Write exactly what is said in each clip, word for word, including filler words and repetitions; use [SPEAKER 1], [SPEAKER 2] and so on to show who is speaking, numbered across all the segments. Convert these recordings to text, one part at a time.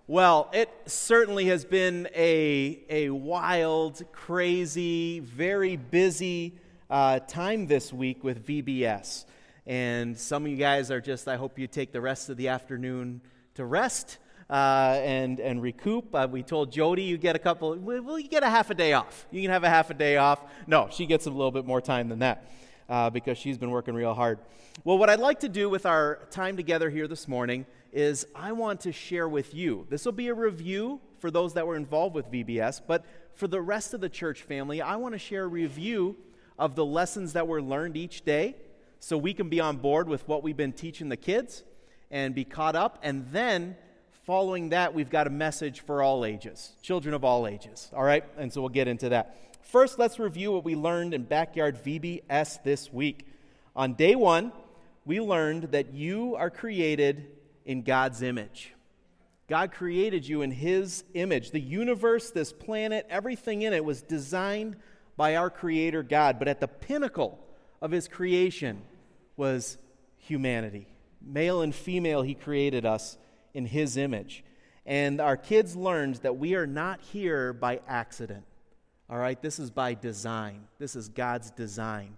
[SPEAKER 1] Well, it certainly has been a, a wild, crazy, very busy uh, time this week with V B S. And some of you guys are just, I hope you take the rest of the afternoon to rest uh, and, and recoup. Uh, we told Jody you get a couple, well, you get a half a day off. You can have a half a day off. No, she gets a little bit more time than that uh, because she's been working real hard. Well, what I'd like to do with our time together here this morning is I want to share with you. This will be a review for those that were involved with V B S, but for the rest of the church family, I want to share a review of the lessons that were learned each day so we can be on board with what we've been teaching the kids and be caught up. And then following that, we've got a message for all ages, children of all ages, all right? And so we'll get into that. First, let's review what we learned in Backyard V B S this week. On day one, we learned that you are created in God's image. God created you in His image. The universe, this planet, everything in it was designed by our Creator God. But at the pinnacle of His creation was humanity. Male and female, He created us in His image. And our kids learned that we are not here by accident. All right? This is by design. This is God's design.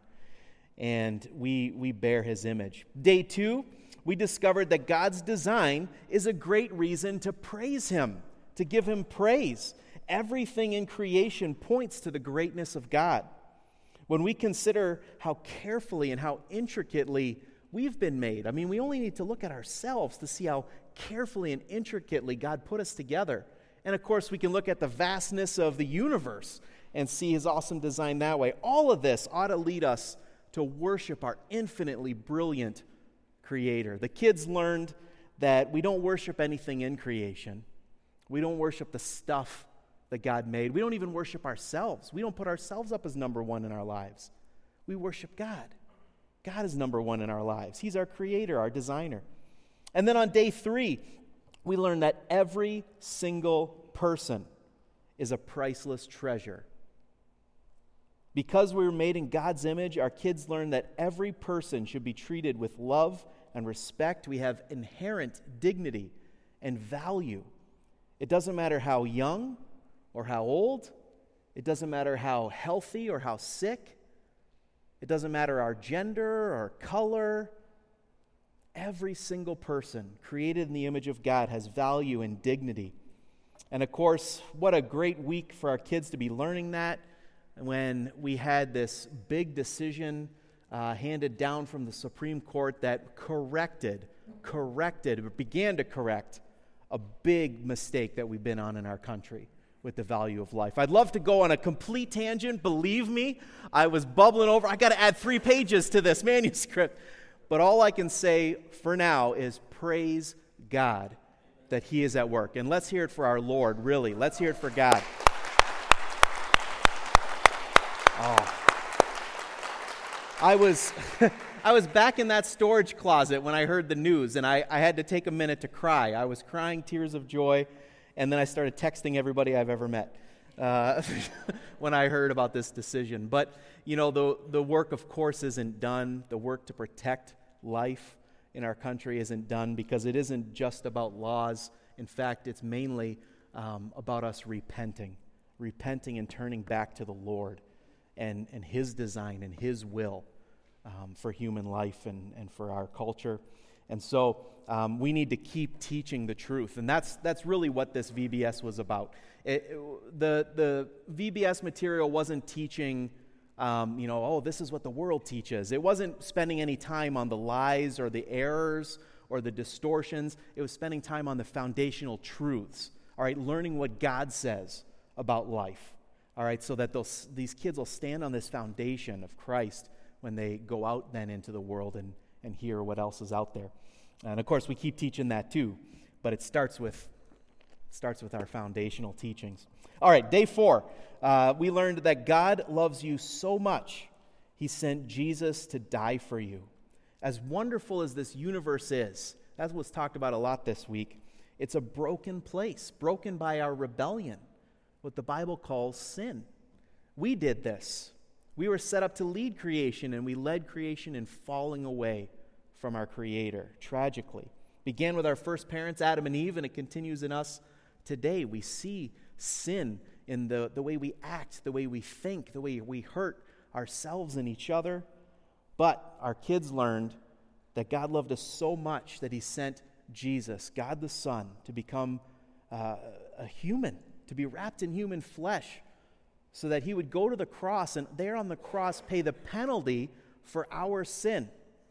[SPEAKER 1] And we, we bear His image. Day two, we discovered that God's design is a great reason to praise Him, to give Him praise. Everything in creation points to the greatness of God. When we consider how carefully and how intricately we've been made, I mean, we only need to look at ourselves to see how carefully and intricately God put us together. And of course, we can look at the vastness of the universe and see His awesome design that way. All of this ought to lead us to worship our infinitely brilliant Creator. The kids learned that we don't worship anything in creation. We don't worship the stuff that God made. We don't even worship ourselves. We don't put ourselves up as number one in our lives. We worship God. God is number one in our lives. He's our Creator, our designer. And then on day three, we learned that every single person is a priceless treasure. Because we were made in God's image, our kids learned that every person should be treated with love and respect. We have inherent dignity and value. It doesn't matter how young or how old. It doesn't matter how healthy or how sick. It doesn't matter our gender or color. Every single person created in the image of God has value and dignity. And of course, what a great week for our kids to be learning that when we had this big decision Uh, handed down from the Supreme Court that corrected, corrected, began to correct a big mistake that we've been on in our country with the value of life. I'd love to go on a complete tangent. Believe me, I was bubbling over. I got to add three pages to this manuscript. But all I can say for now is praise God that He is at work. And let's hear it for our Lord, really. Let's hear it for God. Oh. I was I was back in that storage closet when I heard the news, and I, I had to take a minute to cry. I was crying tears of joy, and then I started texting everybody I've ever met uh, when I heard about this decision. But, you know, the, the work, of course, isn't done. The work to protect life in our country isn't done because it isn't just about laws. In fact, it's mainly um, about us repenting, repenting and turning back to the Lord. And, and His design and His will um, for human life and, and for our culture. And so um, we need to keep teaching the truth. And that's that's really what this V B S was about. It, it, the, the V B S material wasn't teaching, um, you know, oh, this is what the world teaches. It wasn't spending any time on the lies or the errors or the distortions. It was spending time on the foundational truths, all right, learning what God says about life. All right, so that those, these kids will stand on this foundation of Christ when they go out then into the world and, and hear what else is out there. And of course, we keep teaching that too, but it starts with it starts with our foundational teachings. All right, day four, uh, we learned that God loves you so much, He sent Jesus to die for you. As wonderful as this universe is, that's what's talked about a lot this week, it's a broken place, broken by our rebellion. What the Bible calls sin. We did this. We were set up to lead creation, and we led creation in falling away from our Creator, tragically. Began with our first parents, Adam and Eve, and it continues in us today. We see sin in the, the way we act, the way we think, the way we hurt ourselves and each other. But our kids learned that God loved us so much that he sent Jesus, God the Son, to become uh, a human, to be wrapped in human flesh, so that he would go to the cross and there on the cross pay the penalty for our sin.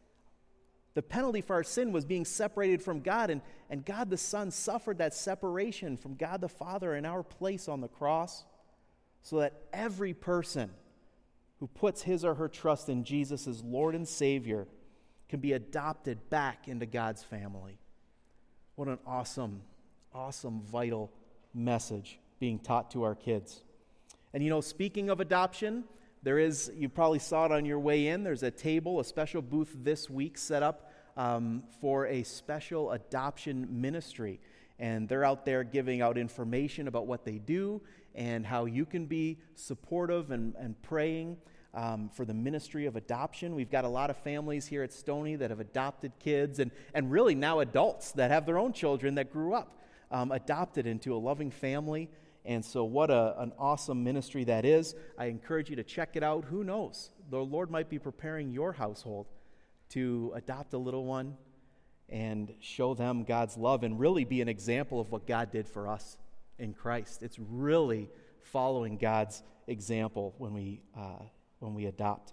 [SPEAKER 1] The penalty for our sin was being separated from God, and, and God the Son suffered that separation from God the Father in our place on the cross, so that every person who puts his or her trust in Jesus as Lord and Savior can be adopted back into God's family. What an awesome, awesome, vital message being taught to our kids. And you know, speaking of adoption, there is, you probably saw it on your way in, there's a table, a special booth this week set up um, for a special adoption ministry. And they're out there giving out information about what they do and how you can be supportive and, and praying um, for the ministry of adoption. We've got a lot of families here at Stony that have adopted kids, and, and really now adults that have their own children that grew up um, adopted into a loving family. And so what a, an awesome ministry that is. I encourage you to check it out. Who knows? The Lord might be preparing your household to adopt a little one and show them God's love and really be an example of what God did for us in Christ. It's really following God's example when we uh, when we adopt.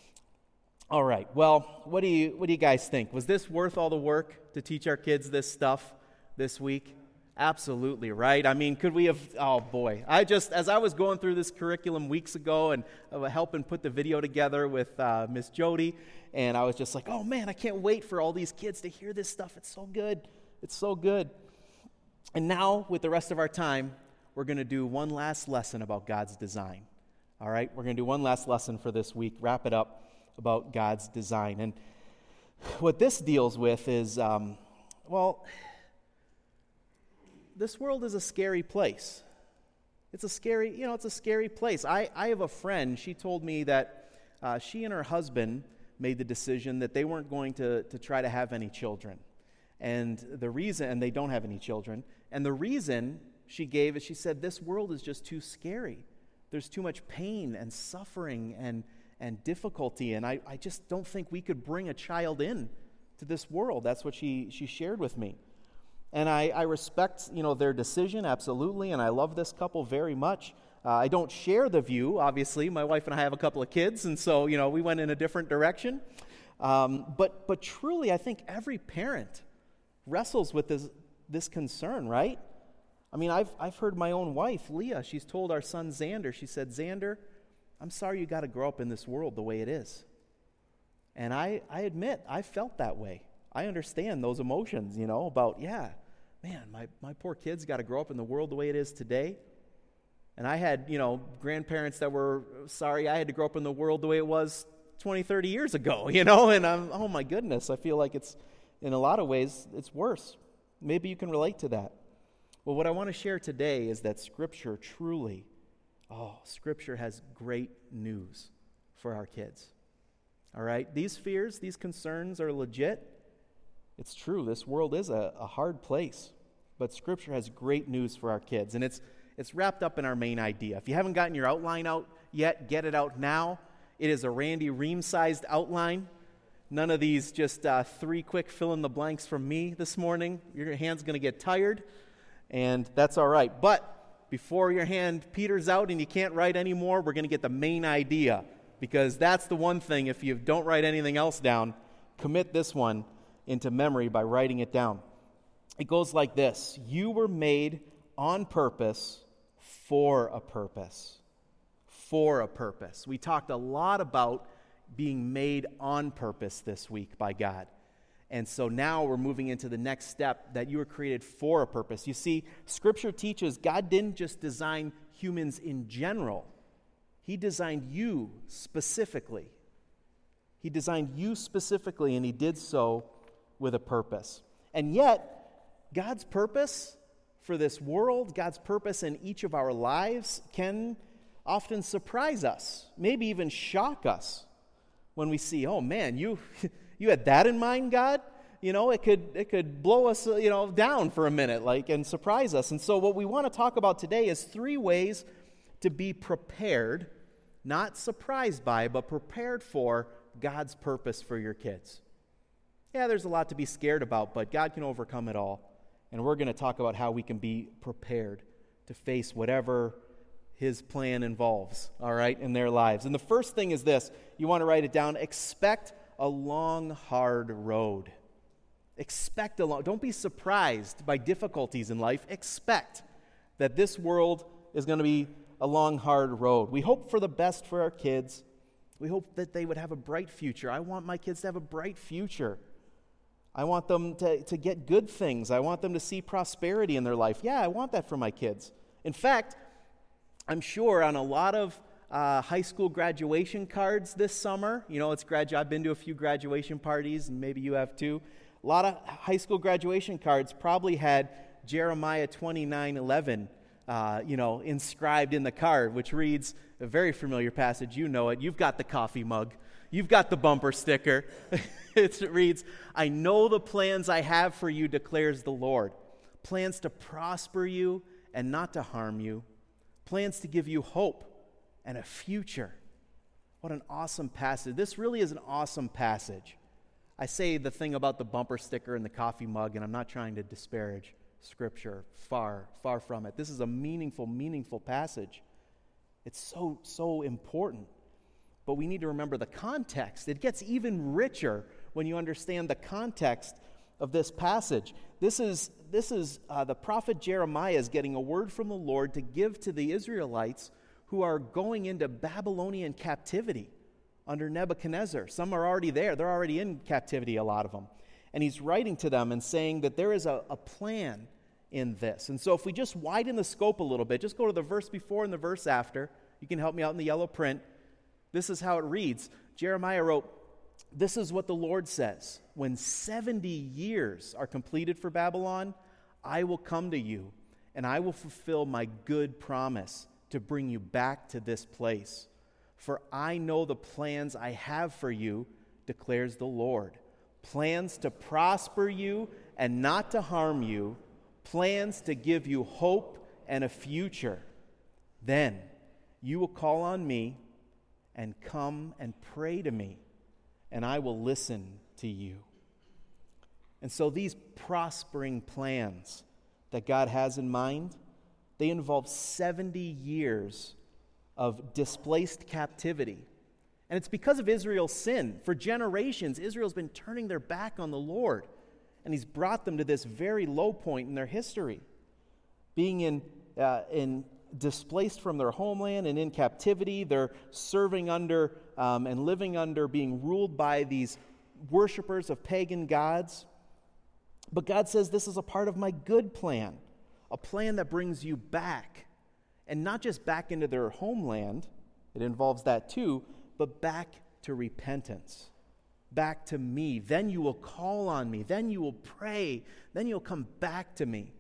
[SPEAKER 1] All right. Well, what do you what do you guys think? Was this worth all the work to teach our kids this stuff this week? Absolutely, right? I mean, could we have, oh boy. I just, as I was going through this curriculum weeks ago and uh, helping put the video together with uh, Miss Jody, and I was just like, oh man, I can't wait for all these kids to hear this stuff. It's so good. It's so good. And now, with the rest of our time, we're going to do one last lesson about God's design. All right? We're going to do one last lesson for this week, wrap it up about God's design. And what this deals with is, um, well... this world is a scary place. It's a scary, you know, it's a scary place. I, I have a friend, she told me that uh, she and her husband made the decision that they weren't going to, to try to have any children. And the reason, and they don't have any children, and the reason she gave is she said, this world is just too scary. There's too much pain and suffering and, and difficulty, and I, I just don't think we could bring a child in to this world. That's what she, she shared with me. And I, I respect, you know, their decision, absolutely, and I love this couple very much. Uh, I don't share the view, obviously. My wife and I have a couple of kids, and so, you know, we went in a different direction. Um, but but truly, I think every parent wrestles with this this concern, right? I mean, I've I've heard my own wife, Leah, she's told our son Xander, she said, Xander, I'm sorry you got to grow up in this world the way it is. And I, I admit, I felt that way. I understand those emotions, you know, about, yeah, man, my, my poor kids got to grow up in the world the way it is today. And I had, you know, grandparents that were sorry I had to grow up in the world the way it was twenty, thirty years ago, you know, and I'm, oh my goodness, I feel like it's, in a lot of ways, it's worse. Maybe you can relate to that. Well, what I want to share today is that Scripture truly, oh, Scripture has great news for our kids. All right? These fears, these concerns are legit. It's true, this world is a, a hard place, but Scripture has great news for our kids, and it's it's wrapped up in our main idea. If you haven't gotten your outline out yet, get it out now. It is a Randy Ream-sized outline. None of these just uh, three quick fill-in-the-blanks from me this morning. Your hand's going to get tired, and that's all right. But before your hand peters out and you can't write anymore, we're going to get the main idea, because that's the one thing, if you don't write anything else down, commit this one into memory by writing it down. It goes like this: you were made on purpose for a purpose. For a purpose. We talked a lot about being made on purpose this week by God. And so now we're moving into the next step, that you were created for a purpose. You see, Scripture teaches God didn't just design humans in general. He designed you specifically. He designed you specifically, and He did so with a purpose. And yet, God's purpose for this world, God's purpose in each of our lives can often surprise us, maybe even shock us when we see, oh man, you you had that in mind, God? you know, it could it could blow us, you know, down for a minute, like, and surprise us. And so what we want to talk about today is three ways to be prepared, not surprised by, but prepared for God's purpose for your kids. Yeah, there's a lot to be scared about, but God can overcome it all. And we're going to talk about how we can be prepared to face whatever His plan involves, all right, in their lives. And the first thing is this. You want to write it down. Expect a long, hard road. Expect a long, don't be surprised by difficulties in life. Expect that this world is going to be a long, hard road. We hope for the best for our kids. We hope that they would have a bright future. I want my kids to have a bright future. I want them to, to get good things. I want them to see prosperity in their life. Yeah, I want that for my kids. In fact, I'm sure on a lot of uh, high school graduation cards this summer, you know, it's gradu- I've been to a few graduation parties, and maybe you have too. A lot of high school graduation cards probably had Jeremiah twenty-nine eleven, uh, you know, inscribed in the card, which reads, a very familiar passage, you know it. You've got the coffee mug. You've got the bumper sticker. It reads, I know the plans I have for you, declares the Lord. Plans to prosper you and not to harm you. Plans to give you hope and a future. What an awesome passage. This really is an awesome passage. I say the thing about the bumper sticker and the coffee mug, and I'm not trying to disparage Scripture. Far, far from it. This is a meaningful, meaningful passage. It's so, so important. But we need to remember the context. It gets even richer when you understand the context of this passage. This is, this is uh, the prophet Jeremiah is getting a word from the Lord to give to the Israelites who are going into Babylonian captivity under Nebuchadnezzar. Some are already there. They're already in captivity, a lot of them. And he's writing to them and saying that there is a, a plan in this. And so if we just widen the scope a little bit, just go to the verse before and the verse after. You can help me out in the yellow print. This is how it reads. Jeremiah wrote, this is what the Lord says. When seventy years are completed for Babylon, I will come to you, and I will fulfill my good promise to bring you back to this place. For I know the plans I have for you, declares the Lord. Plans to prosper you and not to harm you. Plans to give you hope and a future. Then you will call on me and come and pray to me, and I will listen to you. And so these prospering plans that God has in mind, they involve seventy years of displaced captivity. And it's because of Israel's sin. For generations, Israel's been turning their back on the Lord, and He's brought them to this very low point in their history, being in uh, in displaced from their homeland and in captivity. They're serving under um, and living under, being ruled by these worshipers of pagan gods. But God says, this is a part of my good plan, a plan that brings you back, and not just back into their homeland, it involves that too, but back to repentance, back to me. Then you will call on me, then you will pray, then you'll come back to me.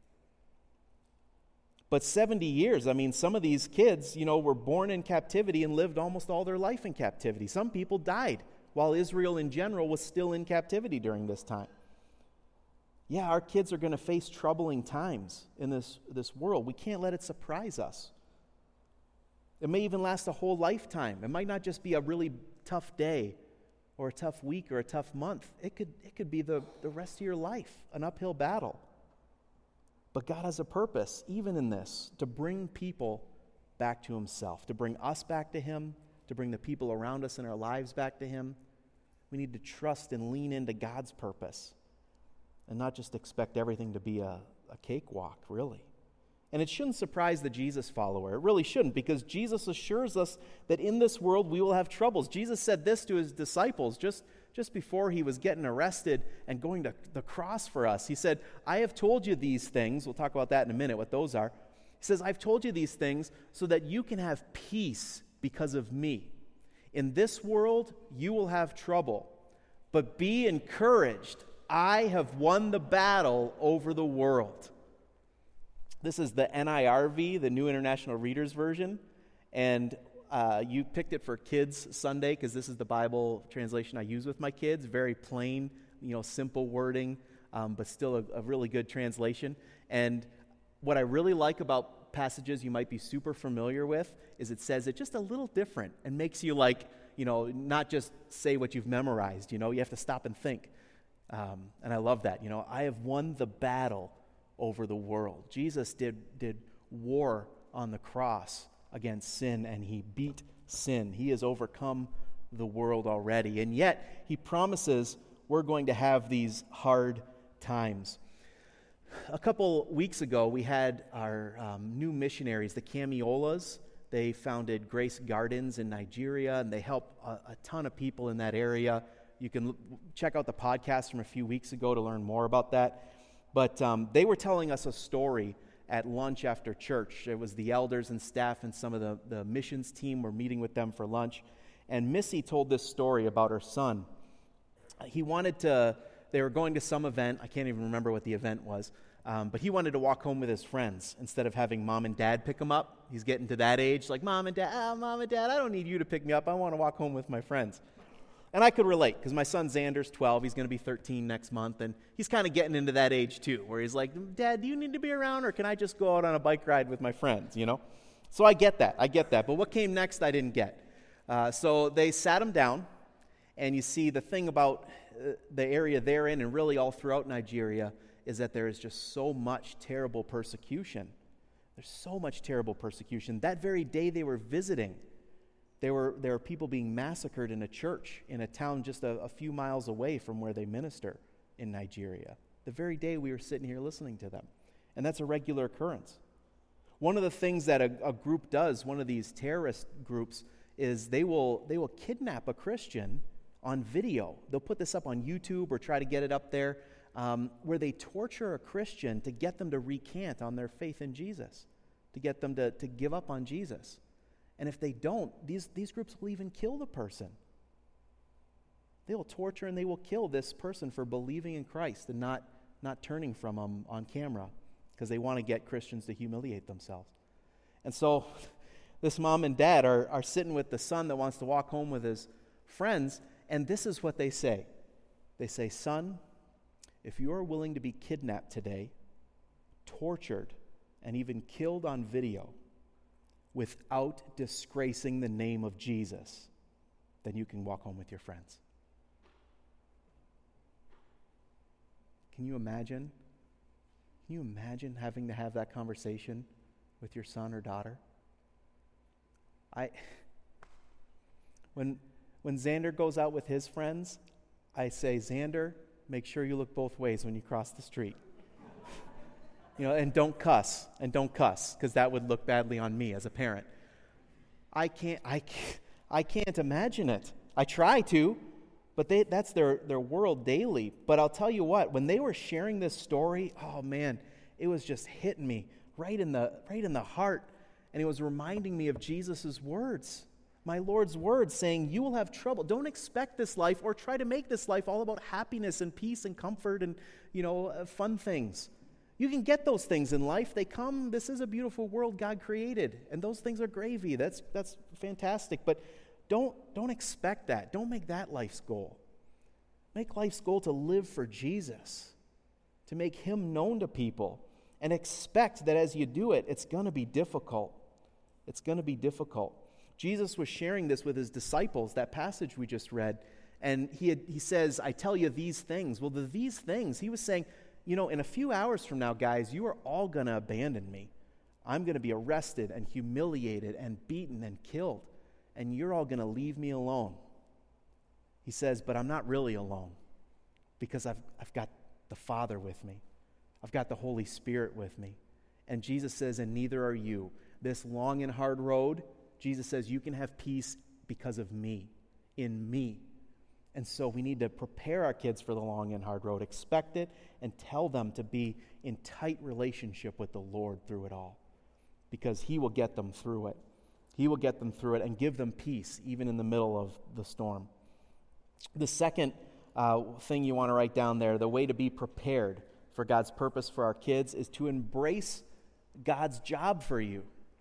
[SPEAKER 1] But seventy years, I mean, some of these kids, you know, were born in captivity and lived almost all their life in captivity. Some people died while Israel in general was still in captivity during this time. Yeah, our kids are going to face troubling times in this, this world. We can't let it surprise us. It may even last a whole lifetime. It might not just be a really tough day or a tough week or a tough month. It could, it could be the, the rest of your life, an uphill battle. But God has a purpose, even in this, to bring people back to Himself, to bring us back to Him, to bring the people around us in our lives back to Him. We need to trust and lean into God's purpose and not just expect everything to be a, a cakewalk, really. And it shouldn't surprise the Jesus follower. It really shouldn't, because Jesus assures us that in this world we will have troubles. Jesus said this to His disciples just, just before He was getting arrested and going to the cross for us. He said, I have told you these things. We'll talk about that in a minute, what those are. He says, I've told you these things so that you can have peace because of me. In this world, you will have trouble, but be encouraged. I have won the battle over the world. This is the N I R V, the New International Reader's Version, and uh, you picked it for Kids Sunday because this is the Bible translation I use with my kids. Very plain, you know, simple wording, um, but still a, a really good translation. And what I really like about passages you might be super familiar with is it says it just a little different and makes you like, you know, not just say what you've memorized, you know, you have to stop and think. Um, and I love that, you know, I have won the battle over the world. Jesus did did war on the cross against sin, and he beat sin. He has overcome the world already, and yet he promises we're going to have these hard times. A couple weeks ago, we had our um, new missionaries, the Camiolas. They founded Grace Gardens in Nigeria, and they help a, a ton of people in that area. You can l- check out the podcast from a few weeks ago to learn more about that. But um, they were telling us a story at lunch after church. It was the elders and staff and some of the, the missions team were meeting with them for lunch. And Missy told this story about her son. He wanted to, they were going to some event. I can't even remember what the event was. Um, but he wanted to walk home with his friends instead of having mom and dad pick him up. He's getting to that age, like, mom and dad, ah, mom and dad, I don't need you to pick me up. I want to walk home with my friends. And I could relate, because my son Xander's twelve. He's going to be thirteen next month, and he's kind of getting into that age too, where he's like, Dad, do you need to be around, or can I just go out on a bike ride with my friends, you know? So I get that, I get that. But what came next, I didn't get. Uh, so they sat him down, and you see the thing about uh, the area they're in, and really all throughout Nigeria, is that there is just so much terrible persecution. There's so much terrible persecution. That very day they were visiting, There were there were people being massacred in a church in a town just a, a few miles away from where they minister in Nigeria. The very day we were sitting here listening to them. And that's a regular occurrence. One of the things that a, a group does, one of these terrorist groups, is they will they will kidnap a Christian on video. They'll put this up on YouTube or try to get it up there, um, where they torture a Christian to get them to recant on their faith in Jesus, to get them to, to give up on Jesus. And if they don't, these, these groups will even kill the person. They will torture and they will kill this person for believing in Christ and not, not turning from them on camera because they want to get Christians to humiliate themselves. And so this mom and dad are, are sitting with the son that wants to walk home with his friends, and this is what they say. They say, son, if you are willing to be kidnapped today, tortured, and even killed on video, without disgracing the name of Jesus, then you can walk home with your friends. Can you imagine? Can you imagine having to have that conversation with your son or daughter? I, when, when Xander goes out with his friends, I say, Xander, make sure you look both ways when you cross the street. You know, and don't cuss, and don't cuss, because that would look badly on me as a parent. I can't, I can't, I can't imagine it. I try to, but they, that's their, their world daily. But I'll tell you what, when they were sharing this story, oh man, it was just hitting me right in the right in the heart, and it was reminding me of Jesus' words, my Lord's words, saying, "You will have trouble. Don't expect this life, or try to make this life all about happiness and peace and comfort and you know uh, fun things." You can get those things in life. They come. This is a beautiful world God created, and those things are gravy. That's that's fantastic. But don't don't expect that. Don't make that life's goal. Make life's goal to live for Jesus, to make Him known to people, and expect that as you do it, it's going to be difficult. It's going to be difficult. Jesus was sharing this with His disciples, that passage we just read, and he had, he says, "I tell you these things." Well, the these things, He was saying, you know, in a few hours from now, guys, you are all going to abandon me. I'm going to be arrested and humiliated and beaten and killed, and you're all going to leave me alone. He says, but I'm not really alone because I've, I've got the Father with me. I've got the Holy Spirit with me. And Jesus says, and neither are you. This long and hard road, Jesus says, you can have peace because of me, in me. And so we need to prepare our kids for the long and hard road, expect it, and tell them to be in tight relationship with the Lord through it all, because He will get them through it. He will get them through it and give them peace even in the middle of the storm. The second uh, thing you want to write down there, the way to be prepared for God's purpose for our kids, is to embrace God's job for you.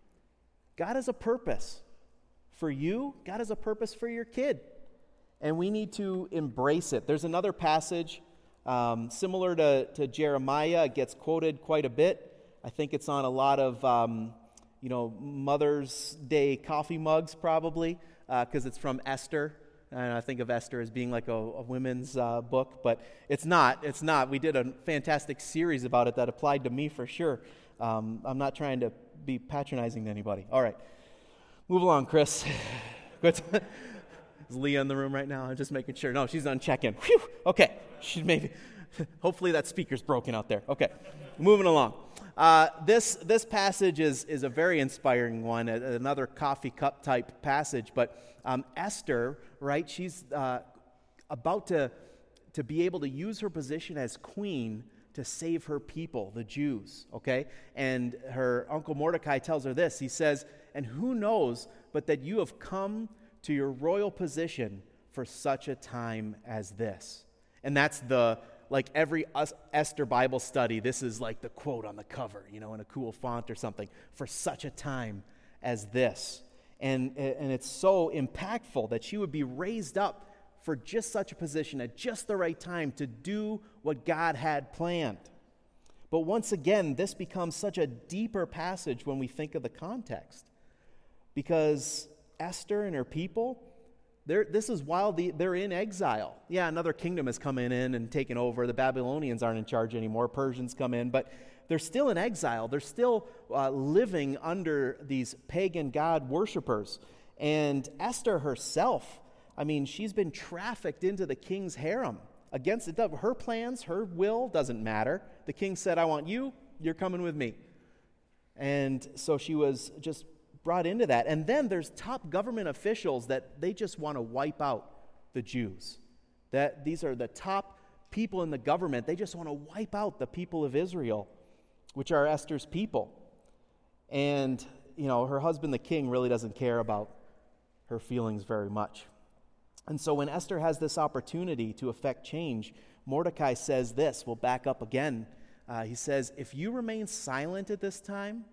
[SPEAKER 1] God has a purpose for you. God has a purpose for your kid. And we need to embrace it. There's another passage Um, similar to, to Jeremiah, it gets quoted quite a bit. I think it's on a lot of, um, you know, Mother's Day coffee mugs probably, because uh, it's from Esther. And I think of Esther as being like a, a women's uh, book, but it's not. It's not. We did a fantastic series about it that applied to me for sure. Um, I'm not trying to be patronizing to anybody. All right. Move along, Chris. Good. Is Leah in the room right now? I'm just making sure. No, she's on check-in. Whew. Okay. She maybe. Hopefully that speaker's broken out there. Okay. Moving along. Uh, this this passage is is a very inspiring one. Another coffee cup type passage. But um, Esther, right? She's uh, about to to be able to use her position as queen to save her people, the Jews. Okay. And her uncle Mordecai tells her this. He says, "And who knows but that you have come to your royal position for such a time as this." And that's the, like every Esther Bible study, this is like the quote on the cover, you know, in a cool font or something, for such a time as this. And, and it's so impactful that she would be raised up for just such a position at just the right time to do what God had planned. But once again, this becomes such a deeper passage when we think of the context. Because Esther and her people, they're, this is while the, they're in exile. Yeah, another kingdom has come in and taken over. The Babylonians aren't in charge anymore. Persians come in, but they're still in exile. They're still uh, living under these pagan god worshipers. And Esther herself, I mean, she's been trafficked into the king's harem. Against it, her plans, her will doesn't matter. The king said, "I want you, you're coming with me." And so she was just brought into that. And then there's top government officials that they just want to wipe out the Jews. That these are the top people in the government. They just want to wipe out the people of Israel, which are Esther's people. And, you know, her husband, the king, really doesn't care about her feelings very much. And so when Esther has this opportunity to effect change, Mordecai says this. We'll back up again. Uh, he says, "If you remain silent at this time,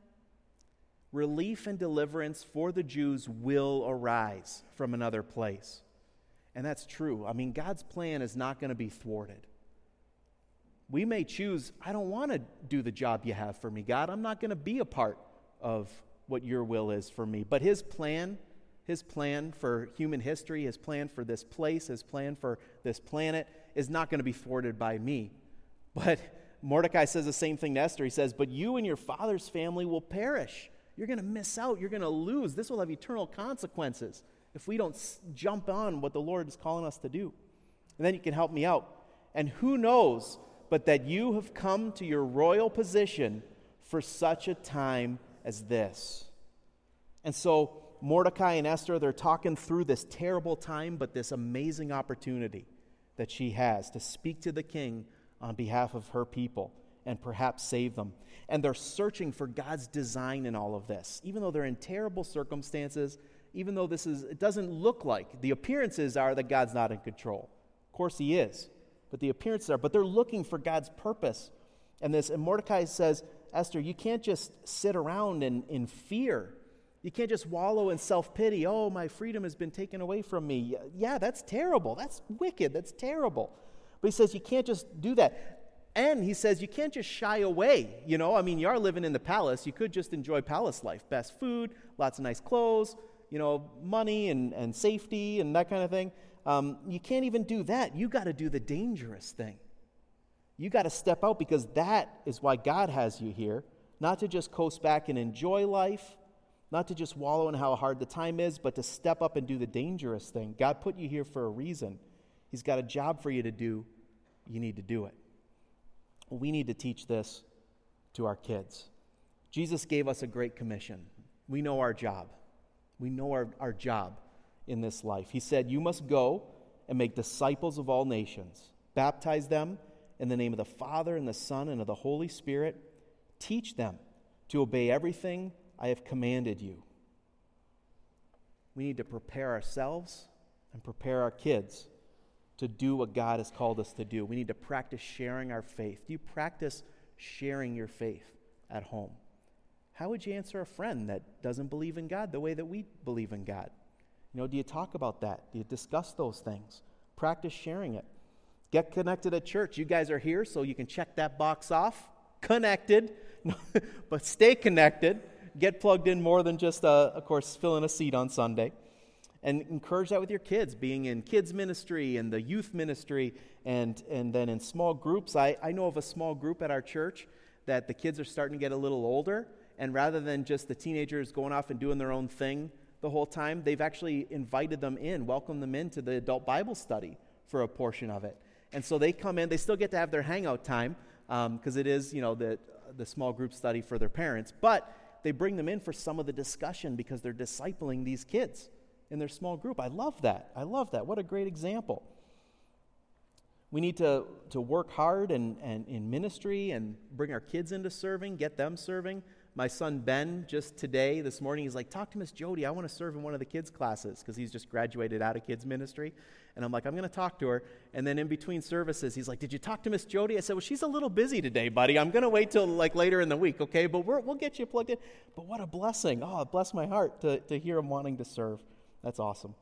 [SPEAKER 1] relief and deliverance for the Jews will arise from another place." And that's true. I mean, God's plan is not going to be thwarted. We may choose, I don't want to do the job you have for me, God. I'm not going to be a part of what your will is for me. But his plan, his plan for human history, his plan for this place, his plan for this planet is not going to be thwarted by me. But Mordecai says the same thing to Esther. He says, "But you and your father's family will perish." You're going to miss out. You're going to lose. This will have eternal consequences if we don't s- jump on what the Lord is calling us to do. And then you can help me out. "And who knows but that you have come to your royal position for such a time as this." And so Mordecai and Esther, they're talking through this terrible time, but this amazing opportunity that she has to speak to the king on behalf of her people and perhaps save them. And they're searching for God's design in all of this. Even though they're in terrible circumstances, even though this is, it doesn't look like, the appearances are that God's not in control. Of course he is, but the appearances are, but they're looking for God's purpose. And this, and Mordecai says, "Esther, you can't just sit around in, in fear. You can't just wallow in self-pity. Oh, my freedom has been taken away from me." Yeah, that's terrible. That's wicked. That's terrible. But he says you can't just do that. And he says you can't just shy away. You know, I mean, you are living in the palace. You could just enjoy palace life. Best food, lots of nice clothes, you know, money and, and safety and that kind of thing. Um, you can't even do that. You got to do the dangerous thing. You got to step out, because that is why God has you here. Not to just coast back and enjoy life. Not to just wallow in how hard the time is, but to step up and do the dangerous thing. God put you here for a reason. He's got a job for you to do. You need to do it. We need to teach this to our kids. Jesus gave us a great commission. We know our job. We know our, our job in this life. He said, "You must go and make disciples of all nations. Baptize them in the name of the Father and the Son and of the Holy Spirit. Teach them to obey everything I have commanded you." We need to prepare ourselves and prepare our kids to do what God has called us to do. We need to practice sharing our faith. Do you practice sharing your faith at home? How would you answer a friend that doesn't believe in God the way that we believe in God? You know, do you talk about that? Do you discuss those things? Practice sharing it. Get connected at church. You guys are here, so you can check that box off. Connected, but stay connected. Get plugged in more than just, uh, of course, filling a seat on Sunday. And encourage that with your kids, being in kids ministry and the youth ministry, and, and then in small groups. I, I know of a small group at our church that the kids are starting to get a little older, and rather than just the teenagers going off and doing their own thing the whole time, they've actually invited them in, welcomed them into the adult Bible study for a portion of it. And so they come in, they still get to have their hangout time, because um, it is, you know, the, the small group study for their parents, but they bring them in for some of the discussion because they're discipling these kids in their small group. I love that. I love that. What a great example. We need to, to work hard and, and in ministry and bring our kids into serving, get them serving. My son Ben, just today, this morning, he's like, talk to Miss Jody. I want to serve in one of the kids' classes, because he's just graduated out of kids ministry. And I'm like, I'm going to talk to her. And then in between services, he's like, did you talk to Miss Jody? I said, well, she's a little busy today, buddy. I'm going to wait till like later in the week, okay? But we're, we'll get you plugged in. But what a blessing. Oh, it blessed my heart to, to hear him wanting to serve. That's awesome.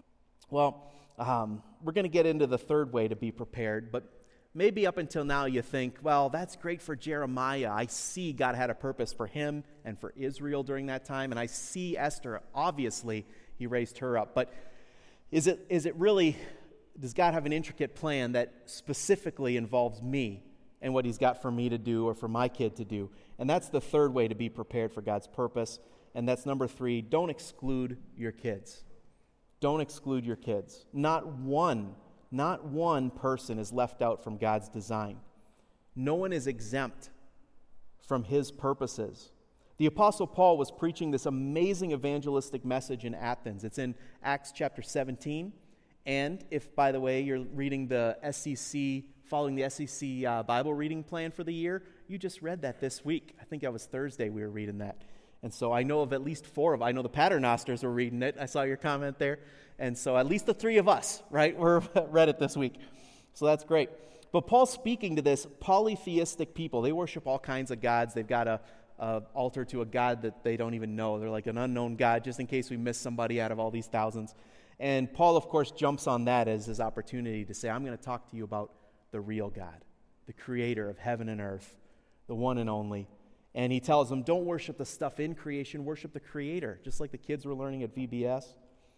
[SPEAKER 1] Well, um, we're going to get into the third way to be prepared, but maybe up until now you think, well, that's great for Jeremiah. I see God had a purpose for him and for Israel during that time, and I see Esther. Obviously, he raised her up. But is it is it really, does God have an intricate plan that specifically involves me and what he's got for me to do or for my kid to do? And that's the third way to be prepared for God's purpose, and that's number three, don't exclude your kids. Don't exclude your kids. Not one, not one person is left out from God's design. No one is exempt from his purposes. The Apostle Paul was preaching this amazing evangelistic message in Athens. It's in Acts chapter seventeen. And if, by the way, you're reading the S E C, following the S E C uh, Bible reading plan for the year, you just read that this week. I think that was Thursday we were reading that. And so I know of at least four of, I know the Paternosters were reading it. I saw your comment there. And so at least the three of us, right, were read it this week. So that's great. But Paul's speaking to this polytheistic people. They worship all kinds of gods. They've got a, a altar to a god that they don't even know. They're like an unknown god, just in case we miss somebody out of all these thousands. And Paul, of course, jumps on that as his opportunity to say, I'm going to talk to you about the real God, the creator of heaven and earth, the one and only. And he tells them, don't worship the stuff in creation, worship the Creator, just like the kids were learning at V B S.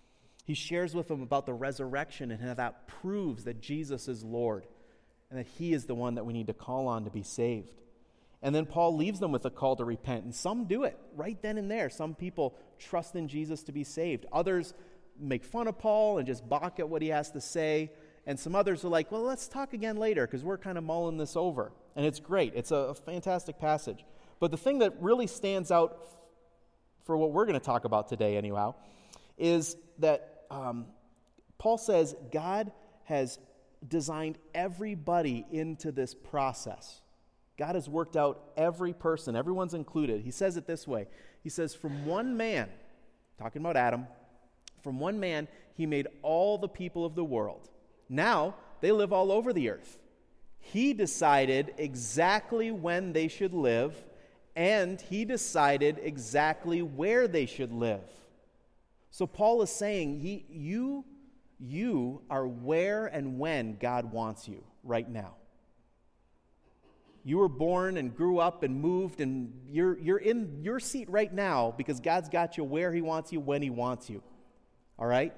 [SPEAKER 1] He shares with them about the resurrection and how that proves that Jesus is Lord and that he is the one that we need to call on to be saved. And then Paul leaves them with a call to repent, and some do it right then and there. Some people trust in Jesus to be saved. Others make fun of Paul and just balk at what he has to say. And some others are like, well, let's talk again later because we're kind of mulling this over. And it's great. It's a, a fantastic passage. But the thing that really stands out for what we're going to talk about today anyhow is that um, Paul says God has designed everybody into this process. God has worked out every person. Everyone's included. He says it this way. He says, from one man, talking about Adam, from one man he made all the people of the world. Now they live all over the earth. He decided exactly when they should live, and he decided exactly where they should live. So Paul is saying, he, you, you are where and when God wants you right now. You were born and grew up and moved, and you're, you're in your seat right now because God's got you where he wants you, when he wants you. All right?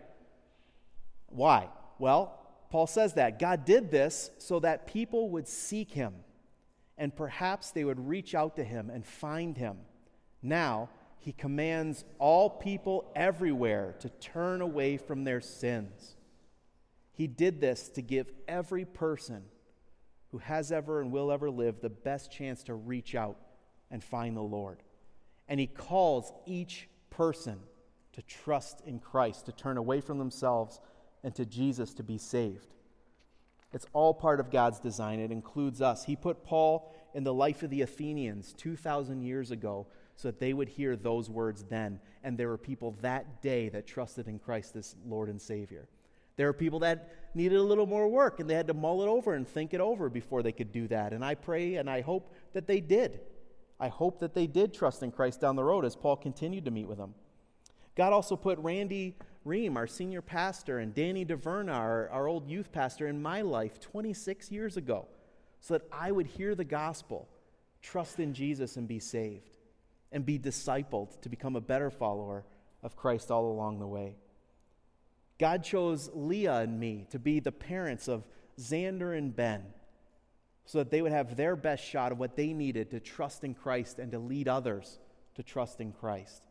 [SPEAKER 1] Why? Well, Paul says that God did this so that people would seek him, and perhaps they would reach out to him and find him. Now, he commands all people everywhere to turn away from their sins. He did this to give every person who has ever and will ever live the best chance to reach out and find the Lord. And he calls each person to trust in Christ, to turn away from themselves and to Jesus to be saved. It's all part of God's design. It includes us. He put Paul in the life of the Athenians two thousand years ago so that they would hear those words then. And there were people that day that trusted in Christ as Lord and Savior. There were people that needed a little more work, and they had to mull it over and think it over before they could do that. And I pray and I hope that they did. I hope that they did trust in Christ down the road as Paul continued to meet with them. God also put Randy Reem, our senior pastor, and Danny DeVerna, our, our old youth pastor, in my life twenty-six years ago, so that I would hear the gospel, trust in Jesus, and be saved, and be discipled to become a better follower of Christ all along the way. God chose Leah and me to be the parents of Xander and Ben, so that they would have their best shot of what they needed to trust in Christ and to lead others to trust in Christ.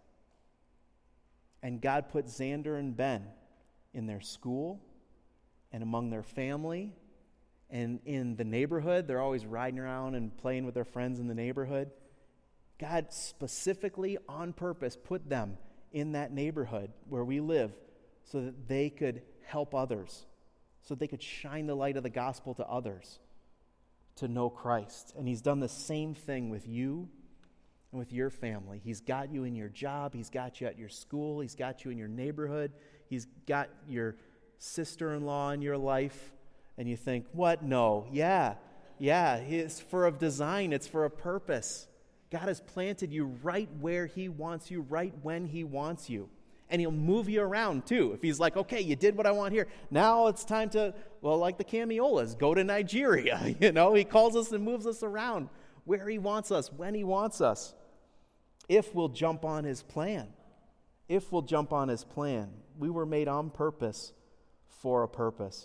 [SPEAKER 1] And God put Xander and Ben in their school and among their family and in the neighborhood. They're always riding around and playing with their friends in the neighborhood. God specifically, on purpose, put them in that neighborhood where we live so that they could help others, so that they could shine the light of the gospel to others to know Christ. And he's done the same thing with you and with your family. He's got you in your job. He's got you at your school. He's got you in your neighborhood. He's got your sister-in-law in your life. And you think, what? No. Yeah. Yeah. It's for a design. It's for a purpose. God has planted you right where he wants you, right when he wants you. And he'll move you around too. If he's like, okay, you did what I want here. Now it's time to, well, like the Camiolas, go to Nigeria. You know, he calls us and moves us around where he wants us, when he wants us. If we'll jump on his plan. If we'll jump on his plan. We were made on purpose for a purpose.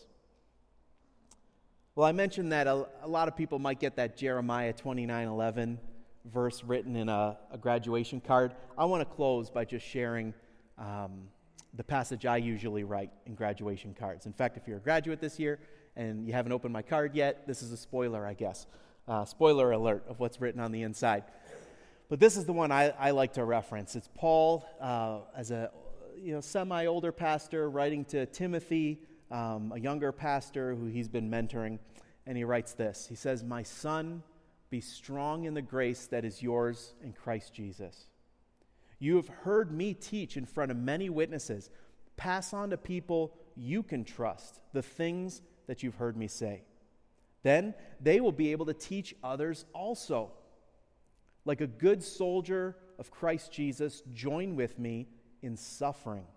[SPEAKER 1] Well, I mentioned that a, a lot of people might get that Jeremiah twenty-nine eleven verse written in a, a graduation card. I want to close by just sharing um, the passage I usually write in graduation cards. In fact, if you're a graduate this year and you haven't opened my card yet, this is a spoiler, I guess. Uh, spoiler alert of what's written on the inside. But this is the one I, I like to reference. It's Paul, uh, as a you know semi-older pastor, writing to Timothy, um, a younger pastor who he's been mentoring, and he writes this. He says, "My son, be strong in the grace that is yours in Christ Jesus. You have heard me teach in front of many witnesses. Pass on to people you can trust the things that you've heard me say. Then they will be able to teach others also. Like a good soldier of Christ Jesus, join with me in suffering.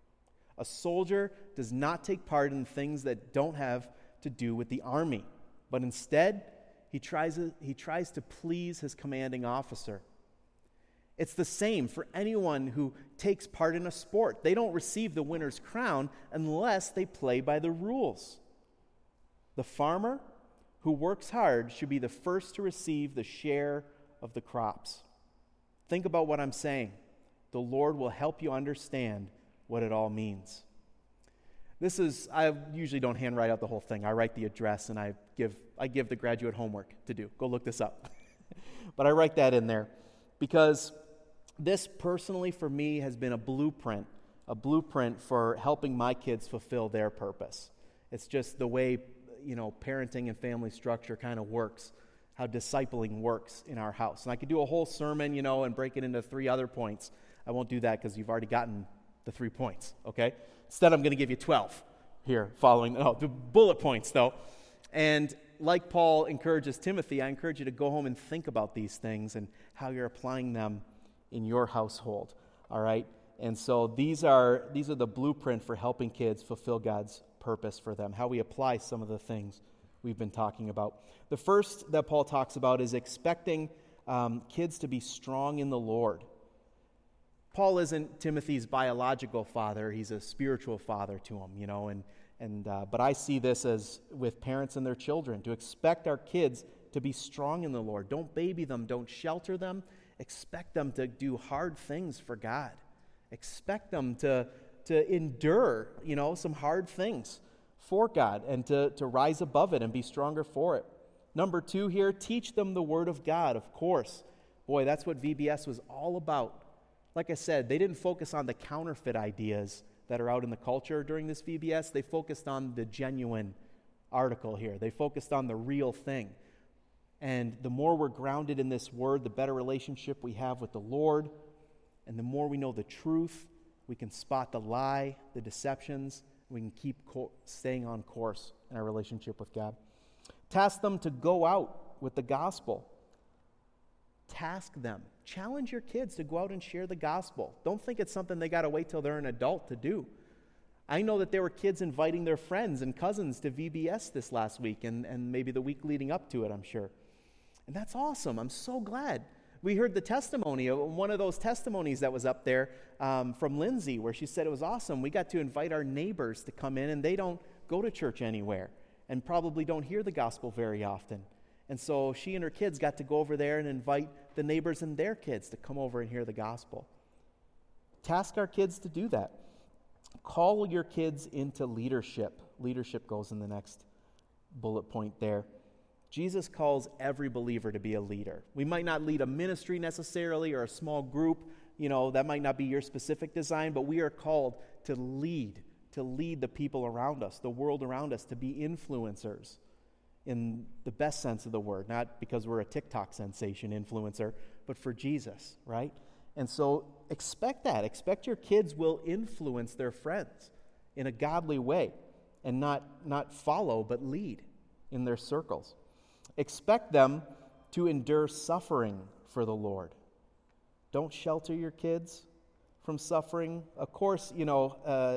[SPEAKER 1] A soldier does not take part in things that don't have to do with the army, but instead he tries, he tries to please his commanding officer. It's the same for anyone who takes part in a sport. They don't receive the winner's crown unless they play by the rules. The farmer who works hard should be the first to receive the share of the crops." Think about what I'm saying. The Lord will help you understand what it all means. This is, I usually don't handwrite out the whole thing. I write the address and I give I give the graduate homework to do. Go look this up. But I write that in there because this personally for me has been a blueprint, a blueprint for helping my kids fulfill their purpose. It's just the way, you know, parenting and family structure kind of works, how discipling works in our house. And I could do a whole sermon, you know, and break it into three other points. I won't do that because you've already gotten the three points, okay? Instead, I'm going to give you twelve here following, oh, the bullet points, though. And like Paul encourages Timothy, I encourage you to go home and think about these things and how you're applying them in your household, all right? And so these are these are the blueprint for helping kids fulfill God's purpose for them, how we apply some of the things we've been talking about. The first that Paul talks about is expecting um, kids to be strong in the Lord. Paul isn't Timothy's biological father; he's a spiritual father to him, you know. And and uh, but I see this as with parents and their children, to expect our kids to be strong in the Lord. Don't baby them, don't shelter them. Expect them to do hard things for God. Expect them to to endure, you know, some hard things for God and to, to rise above it and be stronger for it. Number two here, teach them the Word of God, of course. Boy, that's what V B S was all about. Like I said, they didn't focus on the counterfeit ideas that are out in the culture during this V B S. They focused on the genuine article here. They focused on the real thing. And the more we're grounded in this Word, the better relationship we have with the Lord. And the more we know the truth, we can spot the lie, the deceptions. We can keep co- staying on course in our relationship with God. Task them to go out with the gospel. Task them. Challenge your kids to go out and share the gospel. Don't think it's something they got to wait till they're an adult to do. I know that there were kids inviting their friends and cousins to V B S this last week and, and maybe the week leading up to it, I'm sure. And that's awesome. I'm so glad. We heard the testimony, one of those testimonies that was up there um, from Lindsay, where she said it was awesome. We got to invite our neighbors to come in, and they don't go to church anywhere and probably don't hear the gospel very often. And so she and her kids got to go over there and invite the neighbors and their kids to come over and hear the gospel. Task our kids to do that. Call your kids into leadership. Leadership goes in the next bullet point there. Jesus calls every believer to be a leader. We might not lead a ministry necessarily or a small group. You know, that might not be your specific design, but we are called to lead, to lead the people around us, the world around us, to be influencers in the best sense of the word, not because we're a TikTok sensation influencer, but for Jesus, right? And so expect that. Expect your kids will influence their friends in a godly way and not, not follow, but lead in their circles. Expect them to endure suffering for the Lord. Don't shelter your kids from suffering. Of course, you know, uh,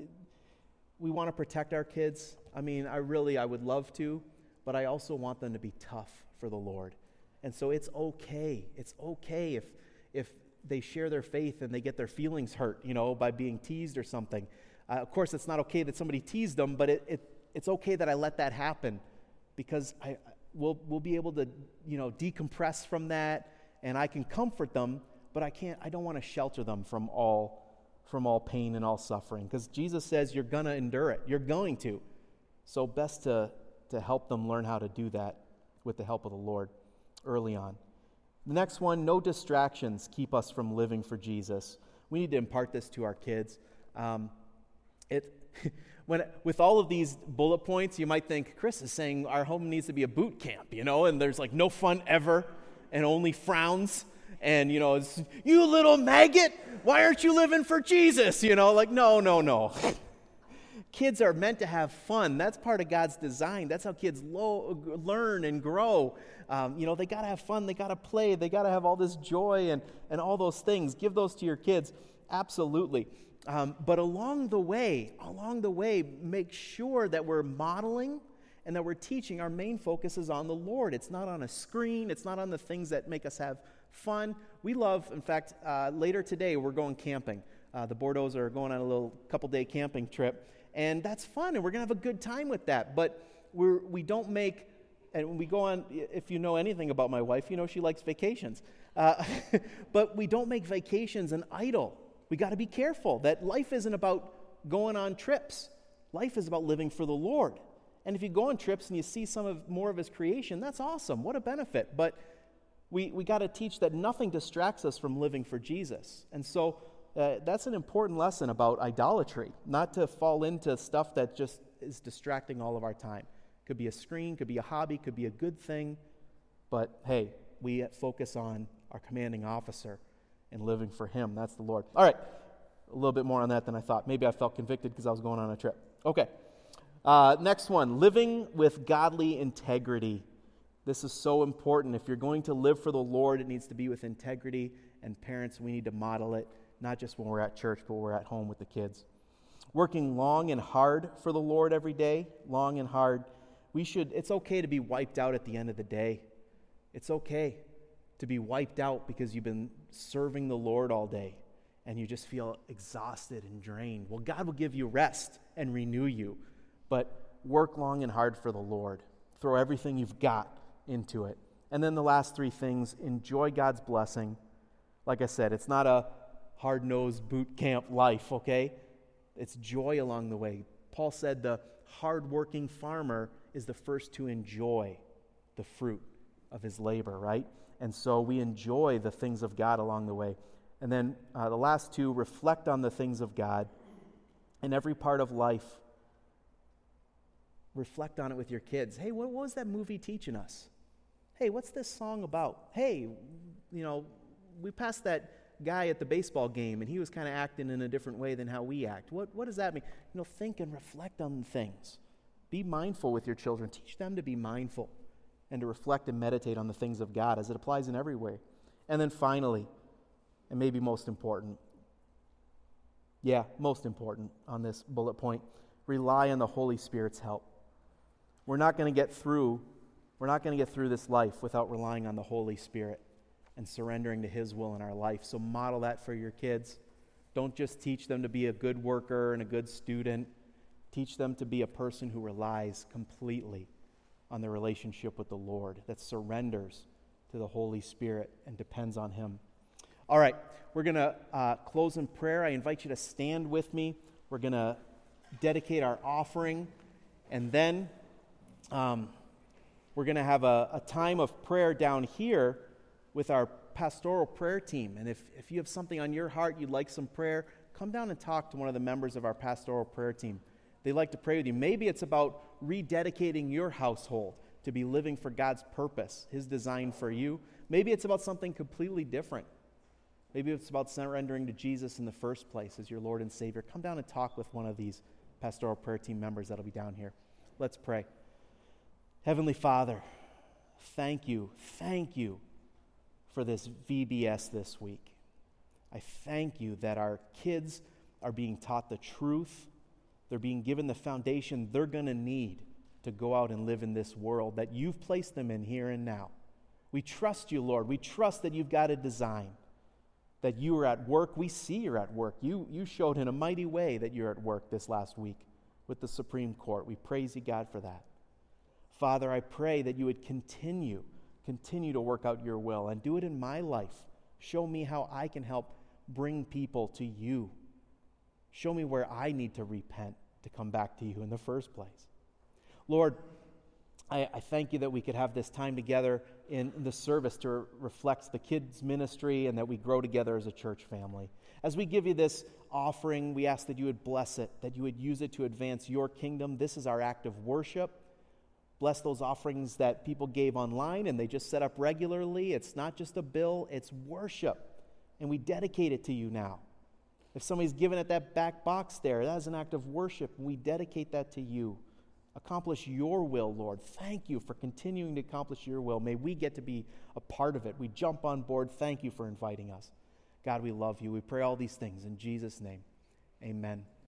[SPEAKER 1] we want to protect our kids. I mean, I really, I would love to, but I also want them to be tough for the Lord. And so it's okay. It's okay if if they share their faith and they get their feelings hurt, you know, by being teased or something. Uh, of course, it's not okay that somebody teased them, but it, it it's okay that I let that happen because I we'll we'll be able to, you know, decompress from that, and I can comfort them, but I can't. I don't want to shelter them from all from all pain and all suffering, because Jesus says you're gonna endure it. You're going to. So best to to help them learn how to do that with the help of the Lord early on. The next one, no distractions keep us from living for Jesus. We need to impart this to our kids. Um, it. When, with all of these bullet points, you might think, Chris is saying our home needs to be a boot camp, you know, and there's like no fun ever and only frowns. And, you know, it's, you little maggot, why aren't you living for Jesus? You know, like, no, no, no. Kids are meant to have fun. That's part of God's design. That's how kids lo- learn and grow. Um, you know, they got to have fun. They got to play. They got to have all this joy and, and all those things. Give those to your kids. Absolutely. Um, but along the way, along the way, make sure that we're modeling and that we're teaching. Our main focus is on the Lord. It's not on a screen. It's not on the things that make us have fun. We love, in fact, uh, later today we're going camping. Uh, the Bordeaux are going on a little couple-day camping trip, and that's fun, and we're going to have a good time with that. But we're, we don't make, and when we go on, if you know anything about my wife, you know she likes vacations. Uh, but we don't make vacations an idol. We got to be careful that life isn't about going on trips. Life is about living for the Lord. And if you go on trips and you see some of more of His creation, that's awesome. What a benefit. But we we got to teach that nothing distracts us from living for Jesus. And so uh, that's an important lesson about idolatry, not to fall into stuff that just is distracting all of our time. Could be a screen, could be a hobby, could be a good thing. But hey, we focus on our commanding officer and living for Him. That's the Lord. All right, a little bit more on that than I thought. Maybe I felt convicted because I was going on a trip. Okay, uh, next one, living with godly integrity. This is so important. If you're going to live for the Lord, it needs to be with integrity, and parents, we need to model it, not just when we're at church, but when we're at home with the kids. Working long and hard for the Lord every day, long and hard. We should, it's okay to be wiped out at the end of the day. It's okay to be wiped out because you've been serving the Lord all day and you just feel exhausted and drained. Well, God will give you rest and renew you, but work long and hard for the Lord. Throw everything you've got into it. And then the last three things, enjoy God's blessing. Like I said, it's not a hard-nosed boot camp life, okay? It's joy along the way. Paul said the hard-working farmer is the first to enjoy the fruit of his labor, right? And so we enjoy the things of God along the way. And then uh, the last two, reflect on the things of God in every part of life. Reflect on it with your kids. Hey, what, what was that movie teaching us? Hey, what's this song about? Hey, you know, we passed that guy at the baseball game and he was kind of acting in a different way than how we act. What, what does that mean? You know, think and reflect on things. Be mindful with your children. Teach them to be mindful and to reflect and meditate on the things of God as it applies in every way. And then finally, and maybe most important, Yeah, most important on this bullet point, rely on the Holy Spirit's help. We're not going to get through, we're not going to get through this life without relying on the Holy Spirit and surrendering to His will in our life. So model that for your kids. Don't just teach them to be a good worker and a good student. Teach them to be a person who relies completely on their relationship with the Lord, that surrenders to the Holy Spirit and depends on Him. All right, we're going to uh, close in prayer. I invite you to stand with me. We're going to dedicate our offering, and then um, we're going to have a, a time of prayer down here with our pastoral prayer team. And if, if you have something on your heart, you'd like some prayer, come down and talk to one of the members of our pastoral prayer team. They'd like to pray with you. Maybe it's about rededicating your household to be living for God's purpose, His design for you. Maybe it's about something completely different. Maybe it's about surrendering to Jesus in the first place as your Lord and Savior. Come down and talk with one of these pastoral prayer team members that'll be down here. Let's pray. Heavenly Father, thank you, thank you for this V B S this week. I thank you that our kids are being taught the truth. They're being given the foundation they're going to need to go out and live in this world that you've placed them in here and now. We trust you, Lord. We trust that you've got a design, that you are at work. We see you're at work. You, you showed in a mighty way that you're at work this last week with the Supreme Court. We praise you, God, for that. Father, I pray that you would continue, continue to work out your will and do it in my life. Show me how I can help bring people to you. Show me where I need to repent to come back to you in the first place. Lord, I, I thank you that we could have this time together in, in the service to reflect the kids' ministry and that we grow together as a church family. As we give you this offering, we ask that you would bless it, that you would use it to advance your kingdom. This is our act of worship. Bless those offerings that people gave online and they just set up regularly. It's not just a bill, it's worship. And we dedicate it to you now. If somebody's given it that back box there, that is an act of worship. We dedicate that to you. Accomplish your will, Lord. Thank you for continuing to accomplish your will. May we get to be a part of it. We jump on board. Thank you for inviting us. God, we love you. We pray all these things in Jesus' name. Amen.